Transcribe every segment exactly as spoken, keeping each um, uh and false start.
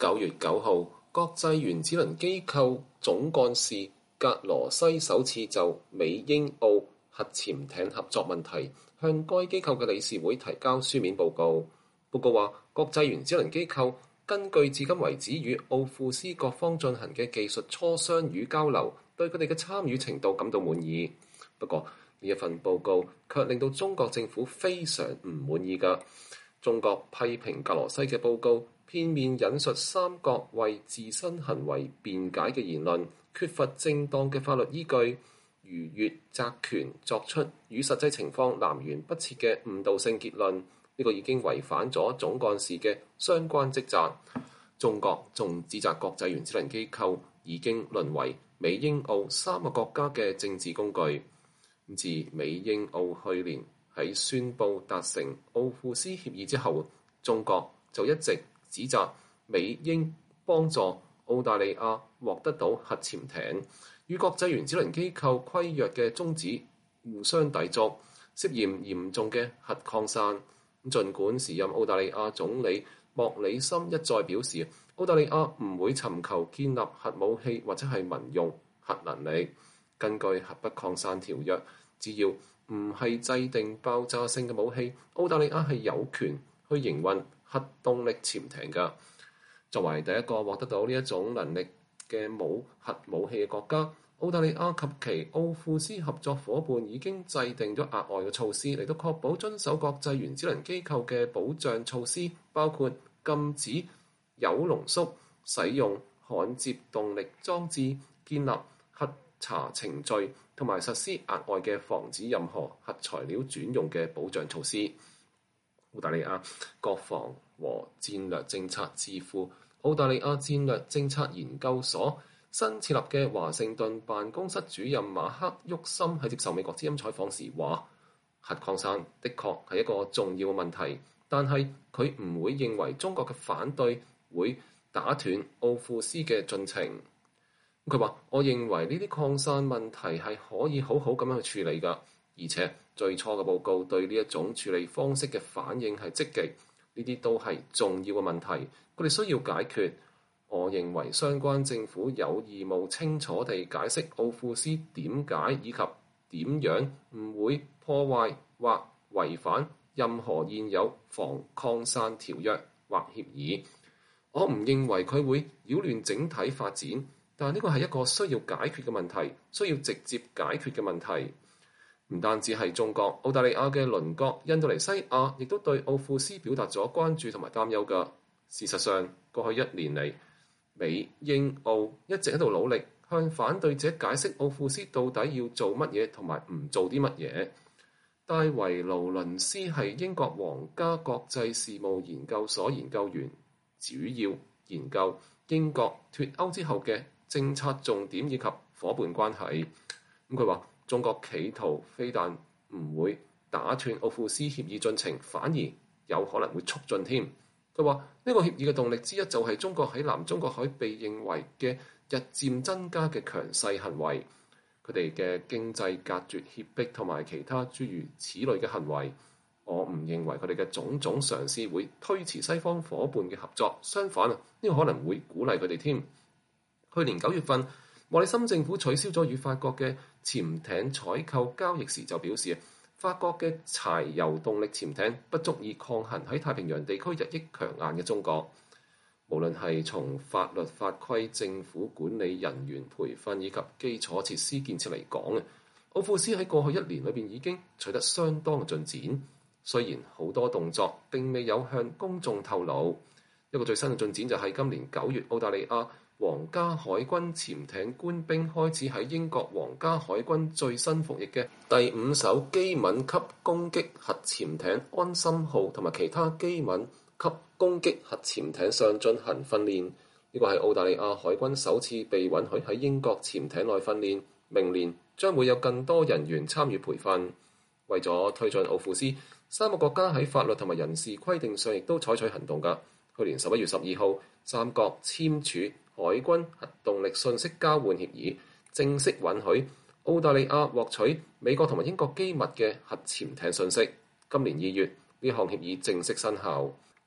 九月九號，國際原子能機構總幹事格羅西首次就美英澳核潛艇合作問題向該機構嘅理事會提交書面報告。報告話，國際原子能機構根據至今為止與奧庫斯各方進行嘅技術磋商與交流，對佢哋嘅參與程度感到滿意。不過呢一份報告卻令到中國政府非常唔滿意㗎。中國批評格羅西嘅報告片面引述三國為自身行為辯解嘅言論，缺乏正當嘅法律依據，逾越責權作出與實際情況南轅北轍嘅誤導性結論。呢、這個已經違反咗總幹事嘅相關職責。中國仲指責國際原子能機構已經淪為美英澳三個國家嘅政治工具。自美英澳去年喺宣布達成奧庫斯協議之後，中國就一直指責美英幫助澳大利亞獲得到核潛艇，與國際原子能機構規約嘅宗旨互相抵觸，涉嫌嚴重嘅核擴散。儘管時任澳大利亞總理莫里森一再表示，澳大利亞唔會尋求建立核武器或者係民用核能力。根據核不擴散條約，只要唔係制定爆炸性嘅武器，澳大利亞係有權去營運核動力潛艇㗎。作為第一個獲得到呢一種能力嘅冇核武器嘅國家，澳大利亞及其奧庫斯合作伙伴已經制定咗額外嘅措施嚟到確保遵守國際原子能機構嘅保障措施，包括禁止鈾濃縮、使用焊接動力裝置、建立核查程序同埋實施額外嘅防止任何核材料轉用嘅保障措施。澳大利亞國防和戰略政策智庫澳大利亞戰略政策研究所新設立嘅華盛頓辦公室主任馬克沃森喺接受美國之音採訪時話：核擴散的確係一個重要嘅問題，但係佢唔會認為中國嘅反對會打斷奧庫斯嘅進程。佢話：我認為呢啲擴散問題係可以好好咁樣去處理㗎，而且最初嘅報告對呢一種處理方式嘅反應係積極，呢啲都係重要嘅問題，佢哋需要解決。我認為相關政府有義務清楚地解釋奧庫斯點解以及點樣唔會破壞或違反任何現有防擴散條約或協議。我唔認為佢會擾亂整體發展，但呢個係一個需要解決嘅問題，需要直接解決嘅問題。唔單止係中國，澳大利亞嘅鄰國印度尼西亞亦都對奧庫斯表達咗關注同埋擔憂㗎。事實上，過去一年嚟，美英澳一直喺度努力向反對者解釋奧庫斯到底要做乜嘢同埋唔做啲乜嘢。戴維勞倫斯係英國皇家國際事務研究所研究員，主要研究英國脫歐之後嘅政策重點以及伙伴關係。咁佢話：中國企圖非但唔會打斷奧庫斯協議進程，反而有可能會促進添。佢話呢個協議嘅動力之一就係中國喺南中國海被認為嘅日漸增加嘅強勢行為，佢哋嘅經濟隔絕、脅迫同埋其他諸如此類嘅行為。我唔認為佢哋嘅種種嘗試會推遲西方伙伴嘅合作，相反啊，呢個可能會鼓勵佢哋添。去年九月份，莫里森政府取消咗與法國嘅潛艇採購交易時就表示，法國嘅柴油動力潛艇不足以抗衡喺太平洋地區日益強硬嘅中國。無論係從法律法規、政府管理人員培訓以及基礎設施建設嚟講，奧庫斯喺過去一年裏邊已經取得相當嘅進展。雖然好多動作並未有向公眾透露，一個最新嘅進展就係今年九月，澳大利亞皇家海軍潛艇官兵開始喺英國皇家海軍最新服役嘅第五艘機敏級攻擊核潛艇安心號同埋其他機敏級攻擊核潛艇上進行訓練。呢個係澳大利亞海軍首次被允許喺英國潛艇內訓練，明年將會有更多人員參與培訓。為咗推進奧庫斯，三個國家喺法律同埋人事規定上亦都採取行動㗎。去年十一月十二號，三國簽署海軍核動力信息交換協議，正式允許澳大利亞獲取美國同埋英國機密嘅核潛艇信息。今年二月，呢項協議正式生效。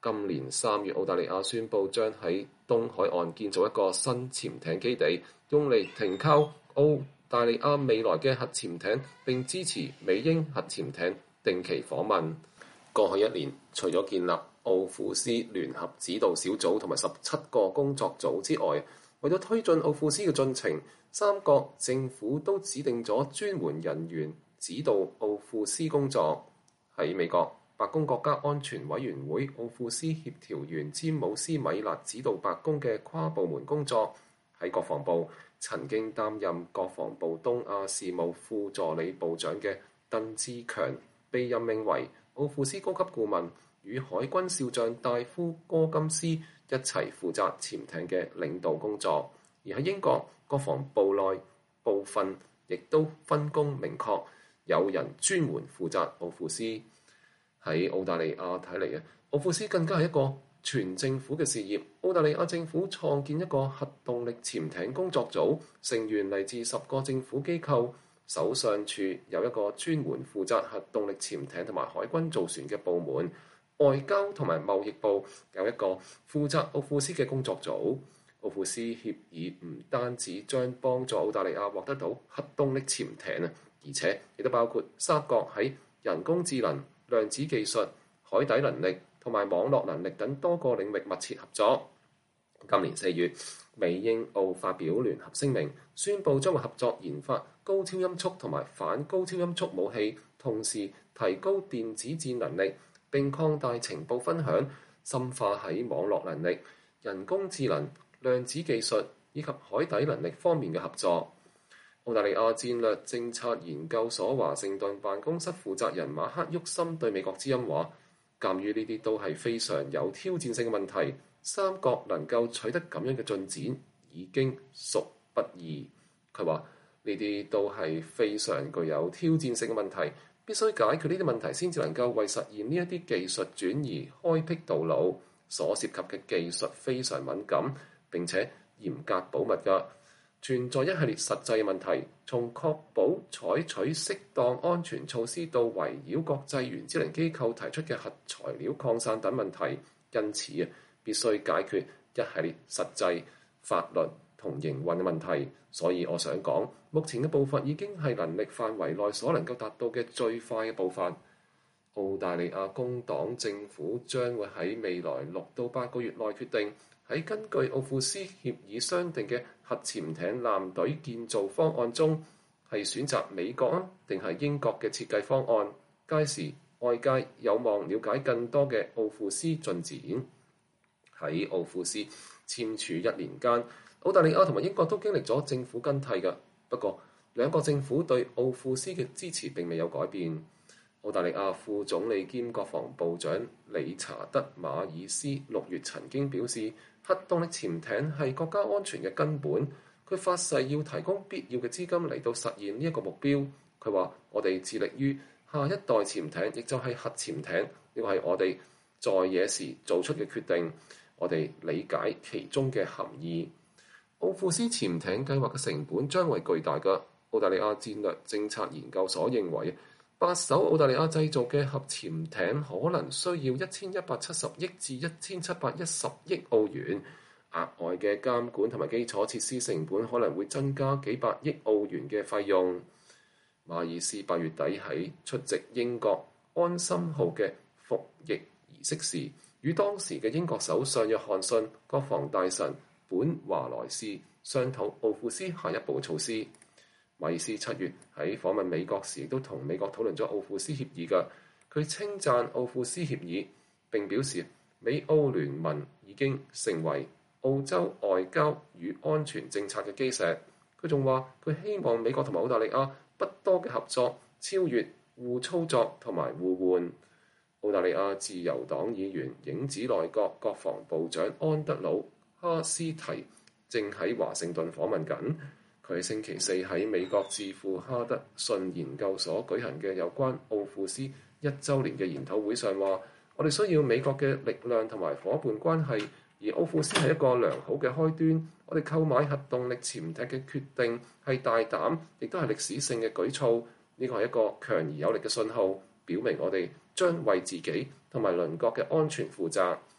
今年三月，澳大利亞宣布將喺東海岸建造一個新潛艇基地，用嚟停靠澳大利亞未來嘅核潛艇，並支持美英核潛艇定期訪問。過去一年，除咗建立奧庫斯聯合指導小組同埋十七個工作組之外，為咗推進奧庫斯嘅進程，三國政府都指定咗專門人員指導奧庫斯工作。喺美國，白宮國家安全委員會奧庫斯協調員詹姆斯米勒指導白宮嘅跨部門工作。喺國防部，曾經擔任國防部東亞事務副助理部長嘅鄧志強被任命為奧庫斯高級顧問，與海軍少將戴夫戈金斯一齊負責潛艇嘅領導工作。而喺英國，國防部內部分亦都分工明確，有人專門負責奧庫斯。喺澳大利亞睇嚟啊，奧庫斯更加係一個全政府嘅事業。澳大利亞政府創建一個核動力潛艇工作組，成員嚟自十個政府機構。首相處有一個專門負責核動力潛艇同埋海軍造船嘅部門。外交同埋貿易部有一個負責奧庫斯嘅工作組。奧庫斯協議唔單止將幫助澳大利亞獲得到核動力潛艇啊，而且亦都包括三國喺人工智能、量子技術、海底能力同埋網絡能力等多個領域密切合作。今年四月，美英澳發表聯合聲明，宣布將會合作研發高超音速同埋反高超音速武器，同時提高電子戰能力，並擴大情報分享，深化喺網絡能力、人工智能、量子技術以及海底能力方面嘅合作。澳大利亞戰略政策研究所華盛頓辦公室負責人馬克沃森對美國之音話，鑑於呢啲都係非常有挑戰性嘅問題，三國能夠取得咁樣嘅進展已經屬不易。佢話呢啲都係非常具有挑戰性嘅問題，必須解決呢啲問題先至能夠為實現呢一啲技術轉移開闢道路。所涉及嘅技術非常敏感，並且嚴格保密㗎，存在一系列實際嘅問題，從確保採取適當安全措施到圍繞國際原子能機構提出嘅核材料擴散等問題。因此啊，必須解決一系列實際法律同營運嘅問題。所以我想講，目前嘅步伐已經係能力範圍內所能夠達到嘅最快嘅步伐。澳大利亞工黨政府將會喺未來六到八個月內決定，喺根據奧庫斯協議商定嘅核潛艇艦隊建造方案中，係選擇美國啊定係英國嘅設計方案。屆時外界有望了解更多嘅奧庫斯進展。喺奧庫斯簽署一年間，澳大利亞同埋英國都經歷咗政府更替嘅，不過兩國政府對奧庫斯嘅支持並未有改變。澳大利亞副總理兼國防部長理查德·馬爾斯六月曾經表示，核動力潛艇係國家安全嘅根本。佢發誓要提供必要嘅資金嚟到實現呢一個目標。佢話：我哋致力於下一代潛艇，亦就係核潛艇。呢個係我哋在野時做出嘅決定。我哋理解其中嘅含義。奧庫斯潛艇計劃嘅成本將為巨大嘅。澳大利亞戰略政策研究所認為，八艘澳大利亞製造嘅核潛艇可能需要一千一百七十億至一千七百一十億澳元，額外嘅監管同埋基礎設施成本可能會增加幾百億澳元嘅費用。馬爾斯八月底喺出席英國安森號嘅服役儀式時，與當時嘅英國首相約翰遜、國防大臣本華萊士商討奧庫斯下一步嘅措施。馬爾斯七月喺訪問美國時，亦都同美國討論咗奧庫斯協議嘅。佢稱讚奧庫斯協議，並表示美澳聯盟已經成為澳洲外交與安全政策嘅基石。佢仲話佢希望美國同埋澳大利亞不多嘅合作，超越互操作同埋互換。澳大利亞自由黨議員影子內閣國防部長安德魯哈斯提正喺華盛頓訪問緊。佢星期四喺美國智庫哈德遜研究所舉行嘅有關奧庫斯一週年嘅研討會上話：我哋需要美國嘅力量同埋伙伴關係，而奧庫斯係一個良好嘅開端。我哋購買核動力潛艇嘅決定係大膽，亦都係歷史性嘅舉措。呢個係一個強而有力嘅信號，表明我哋將為自己同埋鄰國嘅安全負責。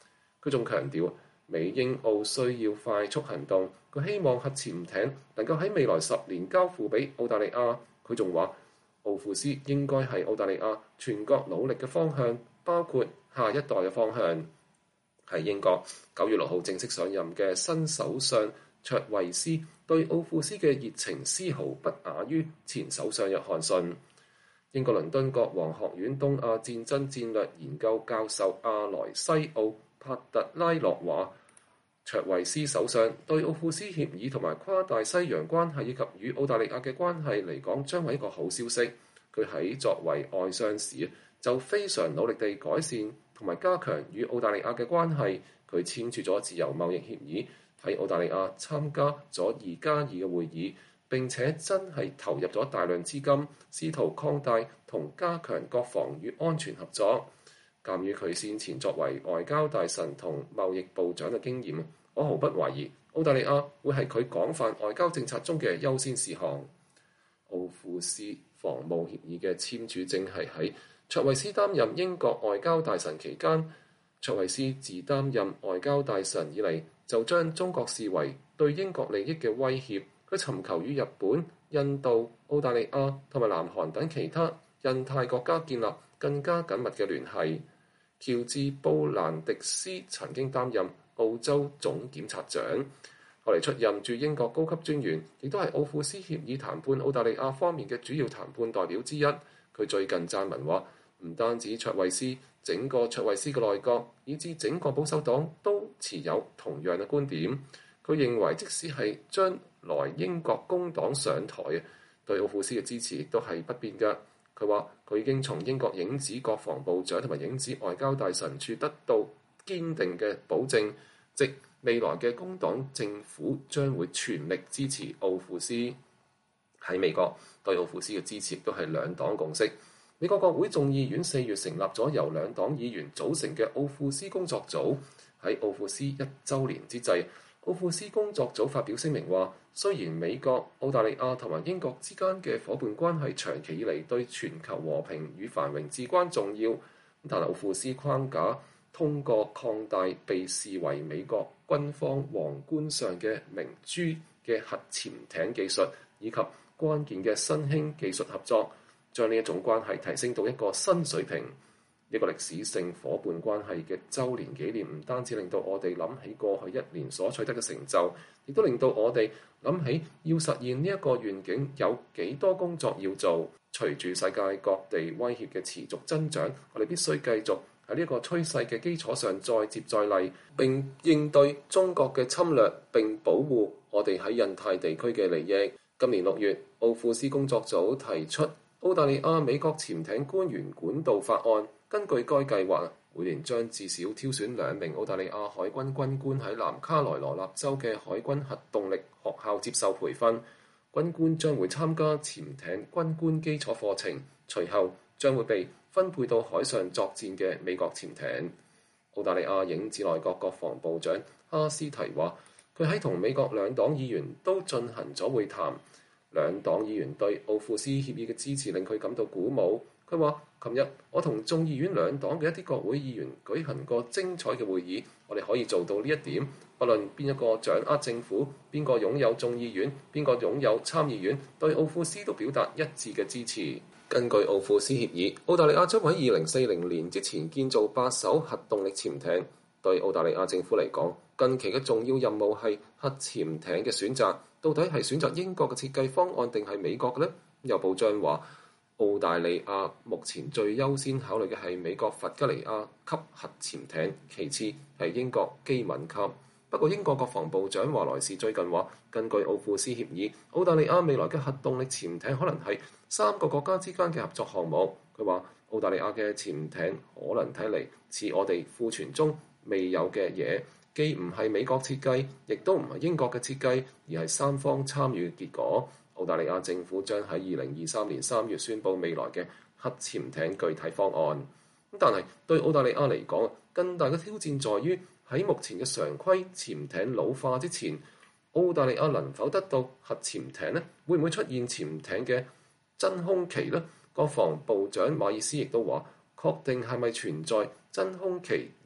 佢仲強調美英澳需要快速行動，佢希望核潛艇能夠喺未來十年交付俾澳大利亞。佢仲話奧庫斯應該係澳大利亞全國努力嘅方向，包括下一代嘅方向。喺英國九月六號正式上任嘅新首相卓慧斯對奧庫斯嘅熱情絲毫不亞於前首相約翰遜。英國倫敦國王學院東亞戰爭戰略研究教授阿萊西奧帕特拉諾話，卓慧斯首相對奧庫斯協議同埋跨大西洋關係以及與澳大利亞嘅關係嚟講，將係一個好消息。佢喺作為外相時就非常努力地改善同埋加強與澳大利亞嘅關係。佢簽署咗自由貿易協議，喺澳大利亞參加咗二加二嘅會議，並且真係投入咗大量資金，試圖擴大同加強國防與安全合作。鑑於佢先前作為外交大臣同貿易部長嘅經驗，我毫不懷疑澳大利亞會係佢廣泛外交政策中嘅優先事項。奧庫斯防務協議嘅簽署正係喺卓慧斯擔任英國外交大臣期間。卓慧斯自擔任外交大臣以嚟，就將中國視為對英國利益嘅威脅。佢尋求與日本、印度、澳大利亞同埋南韓等其他印太國家建立更加緊密嘅聯繫。喬治布蘭迪斯曾經擔任澳洲總檢察長，後嚟出任駐英國高級專員，亦都係奧庫斯協議談判澳大利亞方面嘅主要談判代表之一。佢最近撰文話，唔單止卓慧斯，整個卓慧斯嘅內閣以至整個保守黨都持有同樣嘅觀點。佢認為即使係將來英國工黨上台，對奧庫斯嘅支持亦都係不變嘅。佢話佢已經從英國影子國防部長同埋影子外交大臣處得到堅定嘅保證，即未來嘅工黨政府將會全力支持奧庫斯。喺美國對奧庫斯嘅支持亦都係兩黨共識。美國國會眾議院四月成立咗由兩黨議員組成嘅奧庫斯工作組。喺奧庫斯一週年之際，奧庫斯工作組發表聲明話，雖然美國、澳大利亞同埋英國之間嘅伙伴關係長期以嚟對全球和平與繁榮至關重要，但奧庫斯框架通過擴大被視為美國軍方皇冠上嘅明珠嘅核潛艇技術，以及關鍵嘅新興技術合作，將呢一種關係提升到一個新水平。一個歷史性伙伴關係嘅週年紀念，唔單止令到我哋諗起過去一年所取得嘅成就，亦都令到我哋諗起要實現呢一個願景有幾多工作要做。隨住世界各地威脅嘅持續增長，我哋必須繼續喺呢一個趨勢嘅基礎上再接再厲，並應對中國嘅侵略，並保護我哋喺印太地區嘅利益。今年六月，奧庫斯工作組提出澳大利亞美國潛艇官員管道法案。根據該計劃，每年將至少挑選兩名澳大利亞海軍軍官喺南卡羅來納州嘅海軍核動力學校接受培訓。軍官將會參加潛艇軍官基礎課程，隨後將會被分配到海上作戰嘅美國潛艇。澳大利亞影子內閣國防部長哈斯提話，佢喺同美國兩黨議員都進行咗會談，兩黨議員對奧庫斯協議嘅支持令佢感到鼓舞。佢話：琴日我同眾議院兩黨嘅一啲國會議員舉行過精彩嘅會議，我哋可以做到呢一點。不論邊一個掌握政府，邊個擁有眾議院，邊個擁有參議院，對奧庫斯都表達一致嘅支持。根據奧庫斯協議，澳大利亞將會喺二零四零年之前建造八艘核動力潛艇。對澳大利亞政府嚟講，近期嘅重要任務係核潛艇嘅選擇，到底係選擇英國嘅設計方案定係美國嘅呢？有報章話，澳大利亞目前最優先考慮嘅係美國弗吉尼亞級核潛艇，其次係英國基敏級。不過英國國防部長華萊士最近話，根據奧庫斯協議，澳大利亞未來嘅核動力潛艇可能係三個國家之間嘅合作項目。佢話澳大利亞嘅潛艇可能睇嚟似我哋庫存中未有嘅嘢，既唔係美國設計，亦都唔係英國嘅設計，而係三方參與嘅結果。澳大利亞政府將喺二零二三年三月宣布未來嘅核潛艇具體方案。但係對澳大利亞嚟講，更大嘅挑戰在於喺目前嘅常規潛艇老化之前，澳大利亞能否得到核潛艇呢？會唔會出現潛艇嘅真空期呢？國防部長馬爾斯亦都話，確定係咪存在真空期以及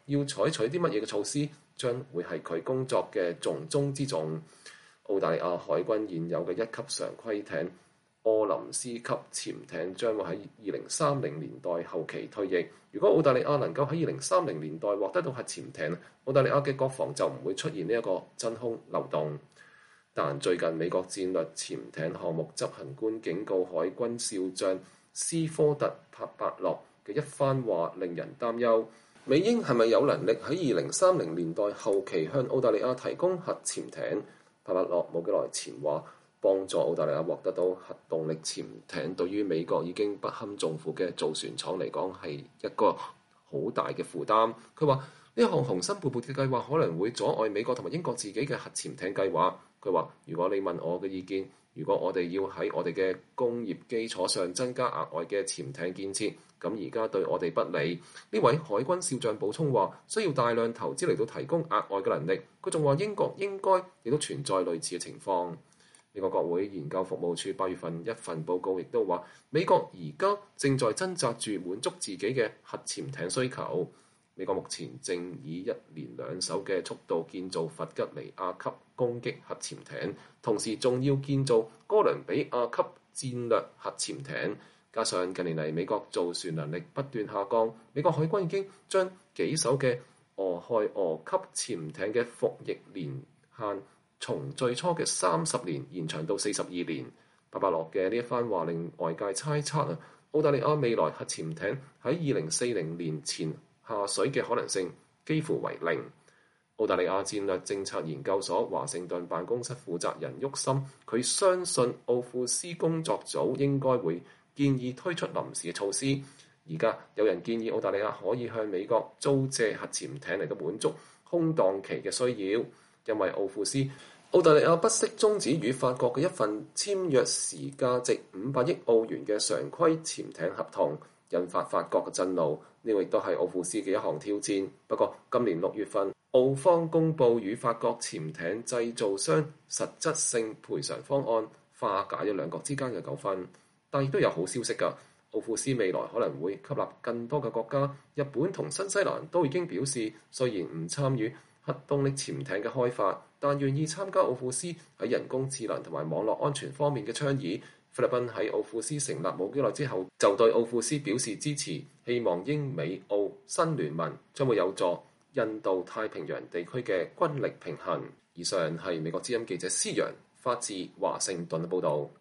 要採取啲乜嘢嘅措施，將會係佢工作嘅重中之重。澳大利亞海軍現有嘅一級常規艇柯林斯級潛艇將會喺二零三零年代後期退役。如果澳大利亞能夠喺二零三零年代獲得到核潛艇，澳大利亞嘅國防就唔會出現呢一個真空漏洞。但最近美國戰略潛艇項目執行官警告海軍少將斯科特·帕伯洛嘅一番話令人擔憂。美英係咪有能力喺二零三零年代後期向澳大利亞提供核潛艇？帕伯洛冇幾耐前話，幫助澳大利亞獲得到核動力潛艇，對於美國已經不堪重負嘅造船廠嚟講係一個好大嘅負擔。佢話呢項雄心勃勃嘅計劃可能會阻礙美國同埋英國自己嘅核潛艇計劃。佢話如果你問我嘅意見，如果我哋要喺我哋嘅工業基礎上增加額外嘅潛艇建設，咁而家對我哋不利。呢位海軍少將補充話，需要大量投資嚟到提供額外嘅能力。佢仲話英國應該亦都存在類似嘅情況。美國國會研究服務處八月份一份報告亦都話，美國而家正在掙扎住滿足自己嘅核潛艇需求。美國目前正以一連兩手嘅速度建造弗吉尼亞級攻擊核潛艇，同時仲要建造哥倫比亞級戰略核潛艇。加上近年嚟美國造船能力不斷下降，美國海軍已經將幾艘嘅俄亥俄級潛艇嘅服役年限從最初嘅三十年延長到四十二年。帕伯洛嘅呢一番話令外界猜測啊，澳大利亞未來核潛艇喺二零四零年前下水嘅可能性幾乎為零。澳大利亞戰略政策研究所華盛頓辦公室負責人沃森，佢相信奧庫斯工作組應該會建議推出臨時嘅措施。而家有人建議澳大利亞可以向美國租借核潛艇嚟到滿足空檔期嘅需要，因為奧庫斯澳大利亞不惜終止與法國嘅一份簽約時價值五百億澳元嘅常規潛艇合同，引發法國嘅震怒。呢個亦都係奧庫斯嘅一項挑戰。不過今年六月份，澳方公佈與法國潛艇製造商實質性賠償方案，化解咗兩國之間嘅糾紛。但亦都有好消息㗎，奧庫斯未來可能會吸納更多嘅國家，日本同新西蘭都已經表示，雖然唔參與核動力潛艇嘅開發，但願意參加奧庫斯喺人工智能同埋網絡安全方面嘅倡議。菲律賓喺奧庫斯成立冇幾耐之後，就對奧庫斯表示支持，希望英美澳新聯盟將會有助印度太平洋地區嘅軍力平衡。以上係美國之音記者施陽發自華盛頓嘅報導。